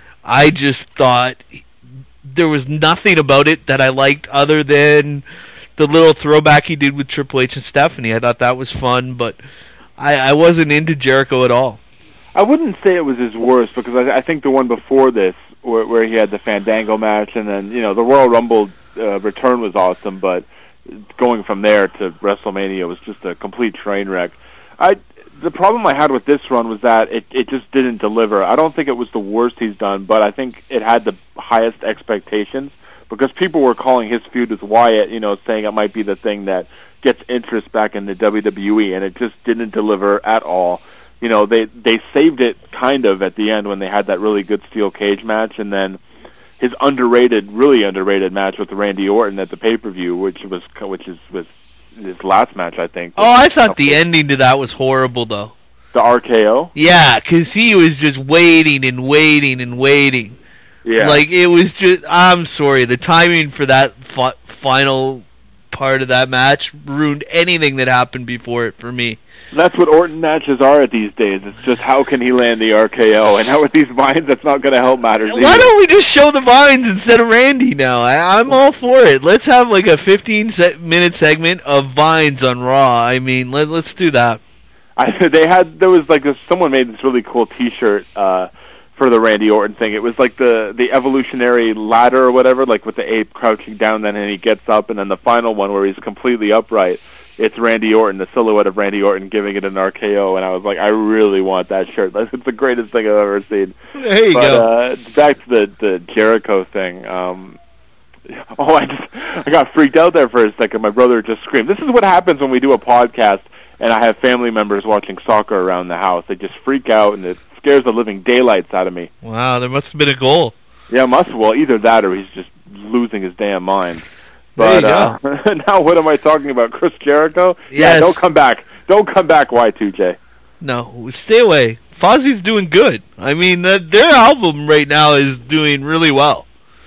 I just thought there was nothing about it that I liked other than the little throwback he did with Triple H and Stephanie. I thought that was fun, but I, I wasn't into Jericho at all. I wouldn't say it was his worst, because I, I think the one before this, where, where he had the Fandango match, and then, you know, the Royal Rumble uh, return was awesome, but going from there to WrestleMania was just a complete train wreck. I the problem I had with this run was that it it just didn't deliver. I don't think it was the worst he's done, but I think it had the highest expectations, because people were calling his feud with Wyatt, you know, saying it might be the thing that gets interest back in the W W E, and it just didn't deliver at all. You know, they they saved it kind of at the end when they had that really good steel cage match, and then his underrated, really underrated match with Randy Orton at the pay-per-view, which was which is was his last match, I think. Oh, I thought the ending to that was horrible, though. The R K O? Yeah, because he was just waiting and waiting and waiting. Yeah. Like, it was just, I'm sorry, the timing for that fi- final part of that match ruined anything that happened before it for me. That's what Orton matches are these days. It's just how can he land the R K O, and how with these vines, that's not going to help matters. Why either. don't we just show the vines instead of Randy now? I, I'm all for it. Let's have like a fifteen minute segment of vines on Raw. I mean, let, let's do that. I they had there was like this, someone made this really cool T-shirt uh, for the Randy Orton thing. It was like the the evolutionary ladder or whatever, like with the ape crouching down, then and he gets up, and then the final one where he's completely upright. It's Randy Orton, the silhouette of Randy Orton giving it an R K O, and I was like, I really want that shirt. It's the greatest thing I've ever seen. There you but, go. Uh, back to the, the Jericho thing. Um, oh, I just I got freaked out there for a second. My brother just screamed. This is what happens when we do a podcast, and I have family members watching soccer around the house. They just freak out, and it scares the living daylights out of me. Wow, there must have been a goal. Yeah, must well either that or he's just losing his damn mind. But uh, now what am I talking about? Chris Jericho? Yes. Yeah, don't come back. Don't come back, Y two J. No, stay away. Fozzie's doing good. I mean, uh, their album right now is doing really well.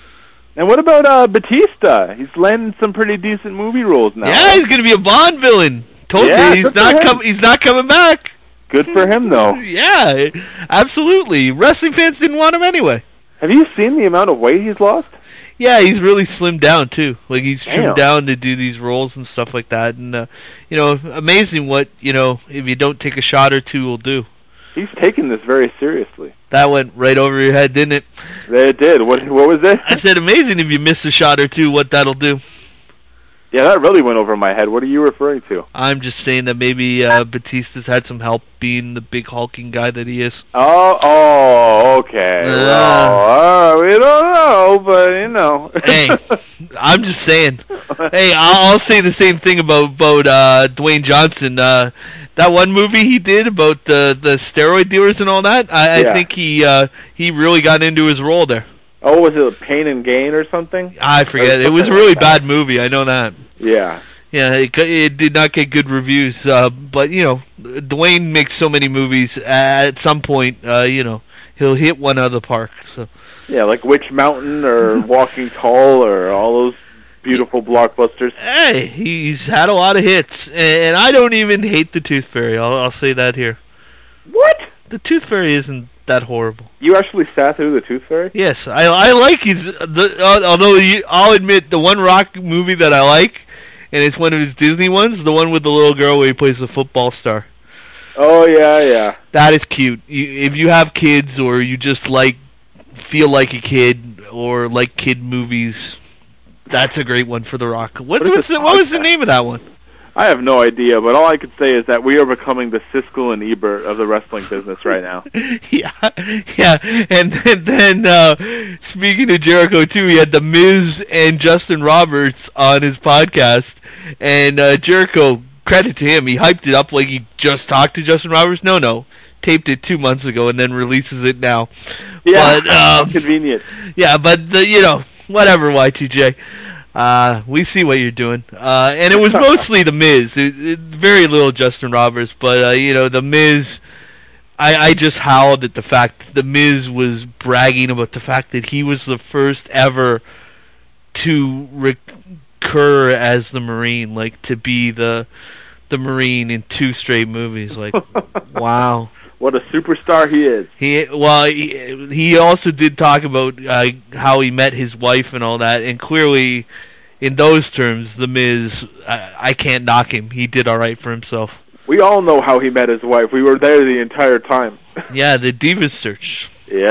And what about uh, Batista? He's landing some pretty decent movie roles now. Yeah, he's going to be a Bond villain. Told yeah, you, he's not, com- he's not coming back. Good for him, though. Yeah, absolutely. Wrestling fans didn't want him anyway. Have you seen the amount of weight he's lost? Yeah, he's really slimmed down too. Like he's trimmed Damn. down to do these roles and stuff like that. And uh, you know, amazing what you know if you don't take a shot or two will do. He's taking this very seriously. That went right over your head, didn't it? It did. What What was it? I said, amazing if you miss a shot or two, what that'll do. Yeah, that really went over my head. What are you referring to? I'm just saying that maybe uh, Batista's had some help being the big hulking guy that he is. Oh, oh, okay. Uh, well, uh, we don't know, but you know. Hey, I'm just saying. Hey, I'll, I'll say the same thing about about uh, Dwayne Johnson. Uh, that one movie he did about the the steroid dealers and all that. I, Yeah. I think he uh, he really got into his role there. Oh, was it Pain and Gain or something? I forget. It was a something really like that. bad movie. I know that. Yeah. Yeah, it, it did not get good reviews. Uh, but you know, Dwayne makes so many movies. At some point, uh, you know, he'll hit one out of the park. So. Yeah, like Witch Mountain or Walking Tall or all those beautiful blockbusters. Hey, he's had a lot of hits, and I don't even hate the Tooth Fairy. I'll, I'll say that here. What? The Tooth Fairy isn't that horrible. You actually sat through the Tooth Fairy? Yes, I I like his. The, uh, although you, I'll admit the one Rock movie that I like, and it's one of his Disney ones, the one with the little girl where he plays the football star. Oh yeah, yeah. That is cute. You, if you have kids or you just like feel like a kid or like kid movies, that's a great one for the Rock. What, What is what's this the, what was the podcast? name of that one? I have no idea, but all I could say is that we are becoming the Siskel and Ebert of the wrestling business right now. yeah, yeah, and, and then uh, speaking of Jericho too, he had The Miz and Justin Roberts on his podcast, and uh, Jericho, credit to him, he hyped it up like he just talked to Justin Roberts. No, no, taped it two months ago and then releases it now. Yeah, but, um, convenient. Yeah, but the, you know, whatever, Y two J. Uh, we see what you're doing. Uh, and it was mostly The Miz. It, it, very little Justin Roberts, but, uh, you know, The Miz, I, I just howled at the fact that The Miz was bragging about the fact that he was the first ever to recur as the Marine, like, to be the the Marine in two straight movies. Like, wow. What a superstar he is. He well, he, he also did talk about uh, how he met his wife and all that, and clearly, in those terms, The Miz, I, I can't knock him. He did all right for himself. We all know how he met his wife. We were there the entire time. Yeah, the Divas search.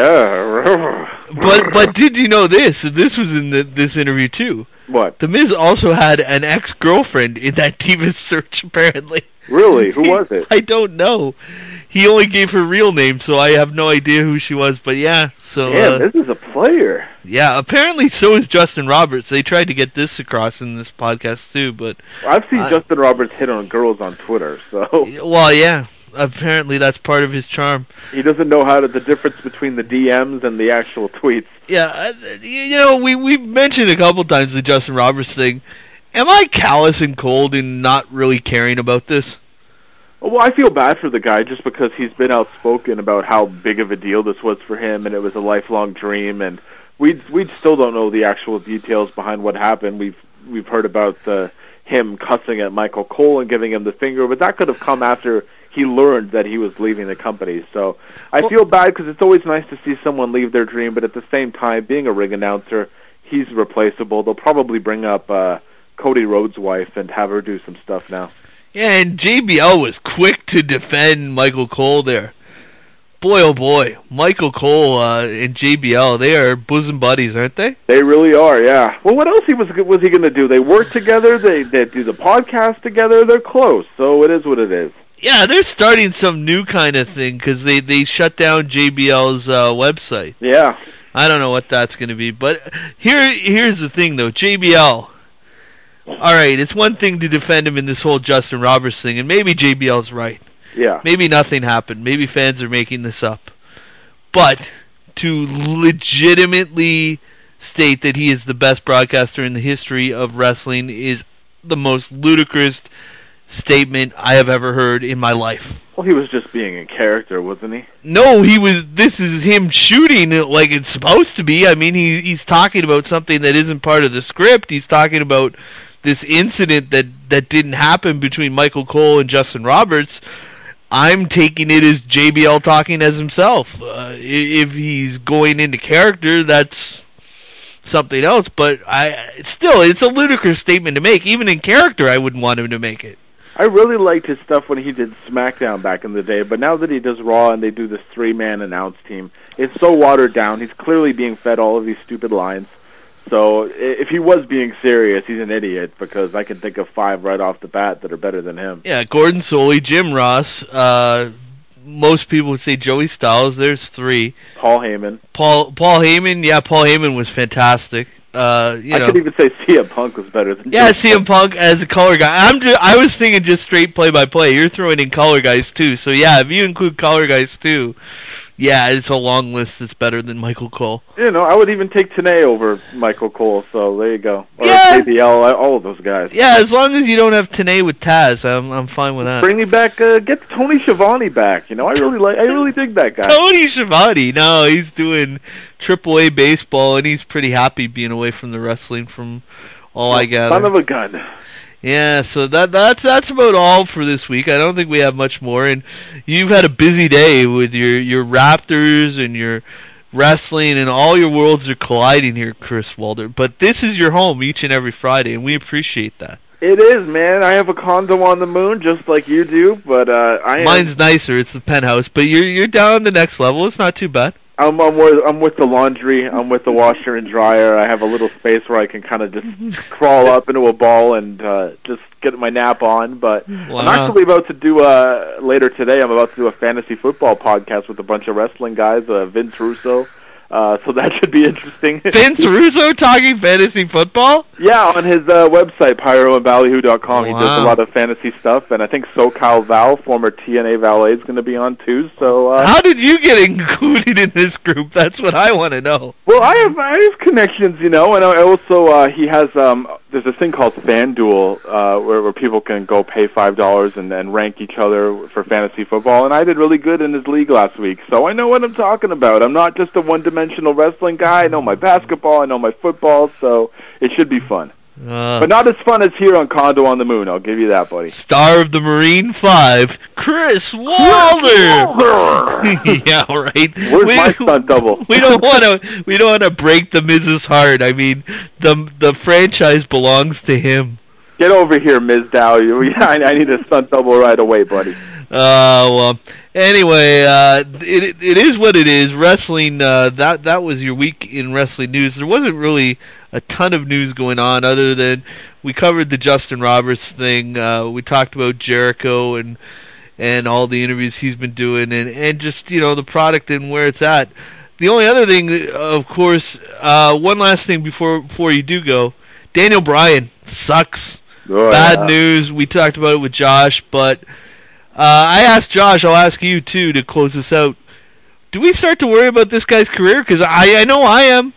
Yeah. but but did you know this? This was in the, this interview too. What? The Miz also had an ex-girlfriend in that Divas search, apparently. Really? Who was it? I don't know. He only gave her real name, so I have no idea who she was. But yeah, so Damn, uh, this is a player. Yeah, apparently so is Justin Roberts. They tried to get this across in this podcast too, but well, I've seen I, Justin Roberts hit on girls on Twitter. So well, yeah, apparently that's part of his charm. He doesn't know how to the difference between the D Ms and the actual tweets. Yeah, uh, you know, we we mentioned a couple times the Justin Roberts thing. Am I callous and cold in not really caring about this? Well, I feel bad for the guy just because he's been outspoken about how big of a deal this was for him, and it was a lifelong dream. And we we still don't know the actual details behind what happened. We've we've heard about the, him cussing at Michael Cole and giving him the finger, but that could have come after he learned that he was leaving the company. So I well, feel bad because it's always nice to see someone leave their dream, but at the same time, being a ring announcer, he's replaceable. They'll probably bring up uh, Cody Rhodes' wife and have her do some stuff now. Yeah, and J B L was quick to defend Michael Cole there. Boy, oh boy, Michael Cole uh, and J B L, they are bosom buddies, aren't they? They really are, yeah. Well, what else he was was he going to do? They work together, they, they do the podcast together, they're close, so it is what it is. Yeah, they're starting some new kind of thing because they, they shut down J B L's uh, website. Yeah. I don't know what that's going to be, but here here's the thing, though. J B L, all right, it's one thing to defend him in this whole Justin Roberts thing, and maybe J B L's right. Yeah. Maybe nothing happened. Maybe fans are making this up. But to legitimately state that he is the best broadcaster in the history of wrestling is the most ludicrous statement I have ever heard in my life. Well, he was just being in character, wasn't he? No, he was. This is him shooting it like it's supposed to be. I mean, he he's talking about something that isn't part of the script. He's talking about this incident that, that didn't happen between Michael Cole and Justin Roberts. I'm taking it as J B L talking as himself. Uh, if he's going into character, that's something else. But I still, it's a ludicrous statement to make. Even in character, I wouldn't want him to make it. I really liked his stuff when he did SmackDown back in the day, but now that he does Raw and they do this three-man announce team, it's so watered down. He's clearly being fed all of these stupid lines. So if he was being serious, he's an idiot, because I can think of five right off the bat that are better than him. Yeah, Gordon Solie, Jim Ross, uh, most people would say Joey Styles. There's three. Paul Heyman. Paul Paul Heyman, yeah, Paul Heyman was fantastic. Uh, you I know. could even say C M Punk was better than. Yeah, C M Punk as a color guy. I'm just, I was thinking just straight play by play. You're throwing in color guys too. So yeah, if you include color guys too, yeah, it's a long list that's better than Michael Cole. You know, I would even take Tenay over Michael Cole. So there you go. Or yeah. J B L, all of those guys. Yeah, as long as you don't have Tenay with Taz, I'm I'm fine with that. Bring me back. Uh, get Tony Schiavone back. You know, I really like. I really dig that guy. Tony Schiavone. No, he's doing Triple A baseball, and he's pretty happy being away from the wrestling. From all I gather, son of a gun. Yeah, so that that's that's about all for this week. I don't think we have much more. And you've had a busy day with your your Raptors and your wrestling, and all your worlds are colliding here, Chris Walder. But this is your home each and every Friday, and we appreciate that. It is, man. I have a condo on the moon, just like you do. But uh, I mine's am... nicer. It's the penthouse, but you're you're down the next level. It's not too bad. I'm I'm with, I'm with the laundry. I'm with the washer and dryer. I have a little space where I can kind of just crawl up into a ball and uh, just get my nap on. But wow. I'm actually about to do uh later today. I'm about to do a fantasy football podcast with a bunch of wrestling guys. Uh, Vince Russo. Uh, so that should be interesting. Vince Russo talking fantasy football? Yeah, on his uh, website, pyro and ballyhoo dot com. Wow. He does a lot of fantasy stuff, and I think SoCal Val, former T N A Valet, is going to be on too. So, uh, how did you get included in this group? That's what I want to know. Well, I have I have connections, you know, and I also uh, he has um, there's a thing called FanDuel uh, where where people can go pay five dollars and then rank each other for fantasy football, and I did really good in his league last week, so I know what I'm talking about. I'm not just a one-dimensional wrestling guy. I know my basketball, I know my football, so it should be fun. Uh, but not as fun as here on Condo on the Moon, I'll give you that, buddy. Star of the Marine Five, Chris Wilder. Yeah, right. Where's we, my stunt double? We don't want to. We don't want to break the Miz's heart. I mean, the the franchise belongs to him. Get over here, Miz Dow. You, I, I need a stunt double right away, buddy. Uh, well, anyway, uh, it it is what it is. Wrestling. Uh, that that was your week in wrestling news. There wasn't really a ton of news going on other than we covered the Justin Roberts thing. Uh, we talked about Jericho and and all the interviews he's been doing, and, and just, you know, the product and where it's at. The only other thing, of course, uh, one last thing before before you do go, Daniel Bryan sucks. Oh, Bad yeah. news. We talked about it with Josh, but uh, I asked Josh, I'll ask you too to close this out. Do we start to worry about this guy's career? Because I, I know I am.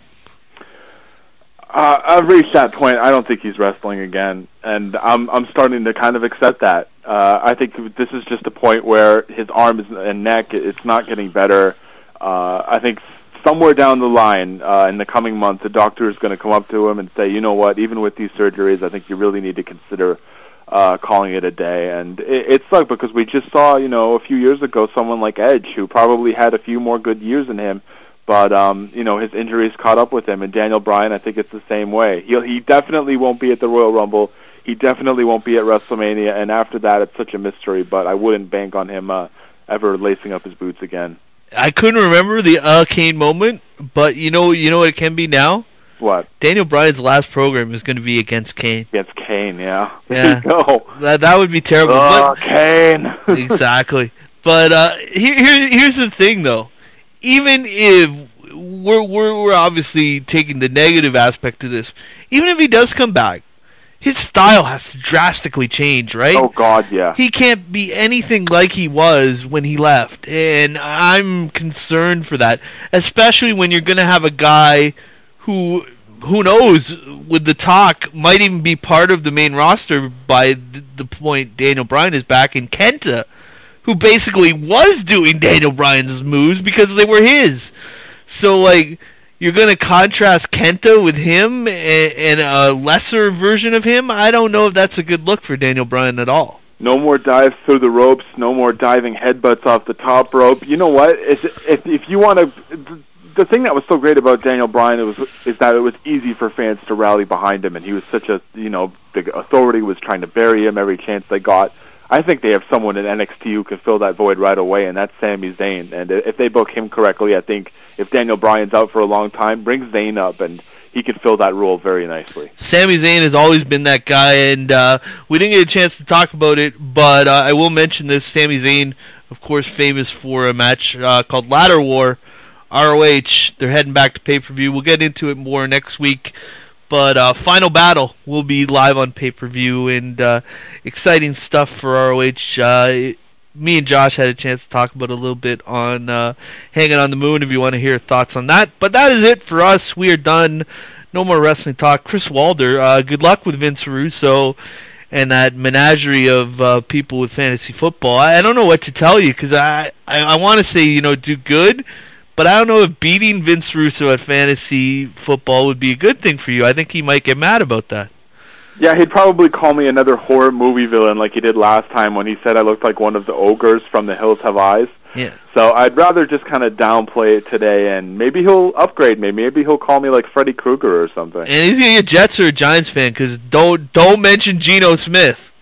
Uh, I've reached that point. I don't think he's wrestling again, and I'm I'm starting to kind of accept that. Uh, I think this is just a point where his arm and neck, it's not getting better. Uh, I think somewhere down the line, uh, in the coming months, the doctor is going to come up to him and say, you know what, even with these surgeries, I think you really need to consider uh, calling it a day. And it, it sucked because we just saw, you know, a few years ago, someone like Edge, who probably had a few more good years in him, but, um, you know, his injuries caught up with him. And Daniel Bryan, I think it's the same way. He'll, he definitely won't be at the Royal Rumble. He definitely won't be at WrestleMania. And after that, it's such a mystery, but I wouldn't bank on him uh, ever lacing up his boots again. I couldn't remember the uh, Kane moment, but you know you know what it can be now? What? Daniel Bryan's last program is going to be against Kane. Against Kane, yeah. Yeah. No. That, that would be terrible. Oh, but, Kane. Exactly. But uh, here, here, here's the thing, though. Even if we're, we're, we're obviously taking the negative aspect of this, even if he does come back, his style has to drastically change, right? Oh, God, yeah. He can't be anything like he was when he left, and I'm concerned for that, especially when you're going to have a guy who, who knows, with the talk, might even be part of the main roster by the point Daniel Bryan is back, in Kenta, who basically was doing Daniel Bryan's moves because they were his. So, like, you're going to contrast Kenta with him and, and a lesser version of him? I don't know if that's a good look for Daniel Bryan at all. No more dives through the ropes. No more diving headbutts off the top rope. You know what? If if, if you want to, the thing that was so great about Daniel Bryan was is that it was easy for fans to rally behind him, and he was such a you know big authority. Was trying to bury him every chance they got. I think they have someone in N X T who can fill that void right away, and that's Sami Zayn. And if they book him correctly, I think if Daniel Bryan's out for a long time, bring Zayn up, and he could fill that role very nicely. Sami Zayn has always been that guy, and uh, we didn't get a chance to talk about it, but uh, I will mention this. Sami Zayn, of course, famous for a match uh, called Ladder War, R O H. They're heading back to pay-per-view. We'll get into it more next week. But uh, Final Battle will be live on pay-per-view, and uh, exciting stuff for R O H. Uh, me and Josh had a chance to talk about it a little bit on uh, Hanging on the Moon if you want to hear thoughts on that. But that is it for us. We are done. No more wrestling talk. Chris Wilder, uh, good luck with Vince Russo and that menagerie of uh, people with fantasy football. I, I don't know what to tell you because I, I, I want to say, you know, do good. But I don't know if beating Vince Russo at fantasy football would be a good thing for you. I think he might get mad about that. Yeah, he'd probably call me another horror movie villain like he did last time when he said I looked like one of the ogres from The Hills Have Eyes. Yeah. So I'd rather just kind of downplay it today, and maybe he'll upgrade me. Maybe he'll call me like Freddy Krueger or something. And he's going to be a Jets or a Giants fan because don't, don't mention Geno Smith.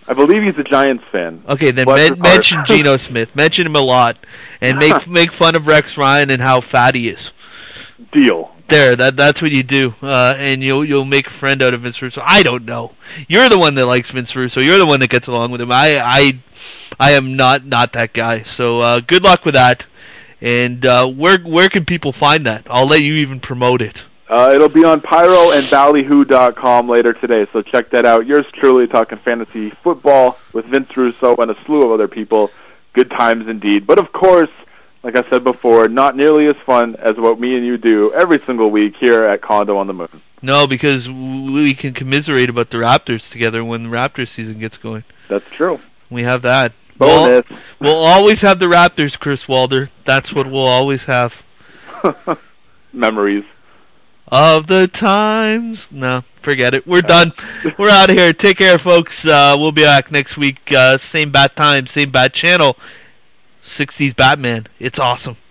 I believe he's a Giants fan. Okay, then Bless men- his heart. mention Geno Smith. Mention him a lot, and make make fun of Rex Ryan and how fat he is. Deal. There, that that's what you do, uh, and you'll you'll make a friend out of Vince Russo. I don't know. You're the one that likes Vince Russo. You're the one that gets along with him. I I, I am not not that guy. So uh, good luck with that. And uh, where where can people find that? I'll let you even promote it. Uh, it'll be on pyro and ballyhoo dot com later today, so check that out. Yours truly talking fantasy football with Vince Russo and a slew of other people. Good times indeed. But of course, like I said before, not nearly as fun as what me and you do every single week here at Condo on the Moon. No, because we can commiserate about the Raptors together when the Raptors season gets going. That's true. We have that. Bonus. We'll, we'll always have the Raptors, Chris Walder. That's what we'll always have. Memories. Of the times. No, forget it. We're done. We're out of here. Take care, folks. Uh, we'll be back next week. Uh, same bat time, same bat channel. sixties Batman. It's awesome.